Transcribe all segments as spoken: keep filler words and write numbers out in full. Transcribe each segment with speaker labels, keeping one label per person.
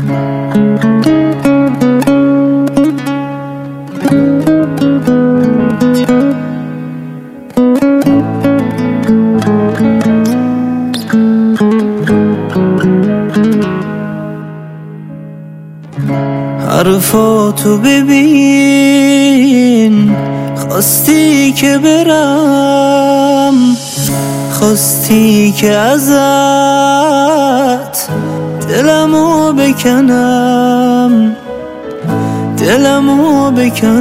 Speaker 1: حرفاتو ببین، خواستی که برم، خواستی که ازت دلمو بکنم، دلمو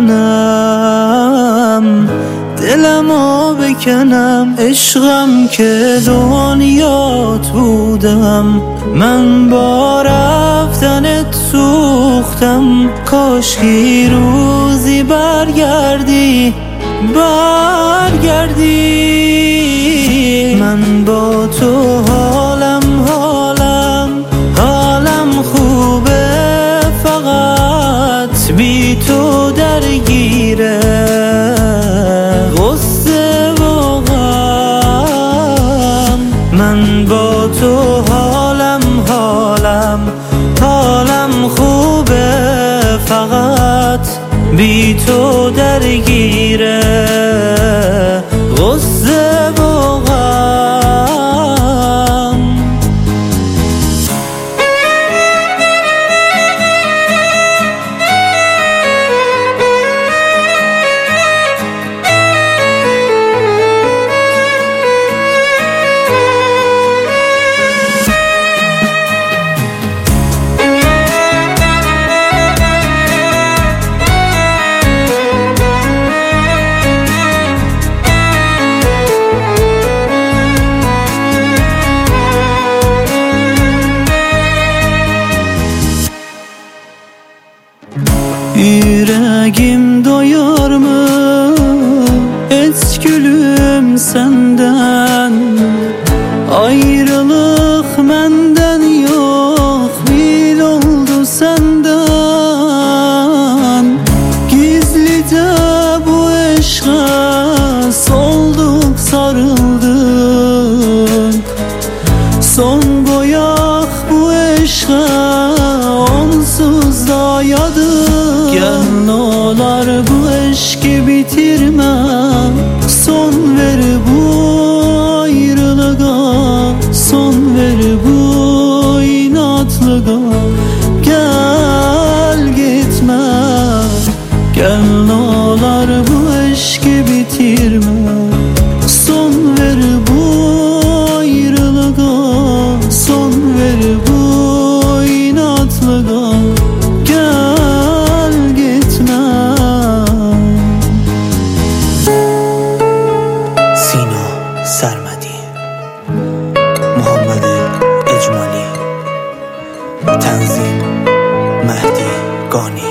Speaker 1: بکنم، دلمو بکنم. عشقم که دنیات بودم، من با رفتنت سوختم. کاشکی روزی برگردی، برگردی. من با تو حالم حالم حالم خوبه، فقط بی تو درگیره غصه و غم. من با تو حالم حالم حالم خوبه، فقط بی تو درگیره غصه و غم. Yüreğim doyar mı hiç gülüm senden? Ayrılık menden yok, bil oldu senden. Gizlice bu aşka solduk, sarıldık. Son boyak bu aşka onsuz dayadık. Gel ne olar bu aşkı bitirme, son ver bu ayrılığa, son ver bu inatlığa. Gel gitme, gel ne olar bu aşkı bitirme, son ver bu ayrılığa, son ver bu inatlığa.
Speaker 2: سرمدی، محمد اجمالی، تنظیم مهدی گانی.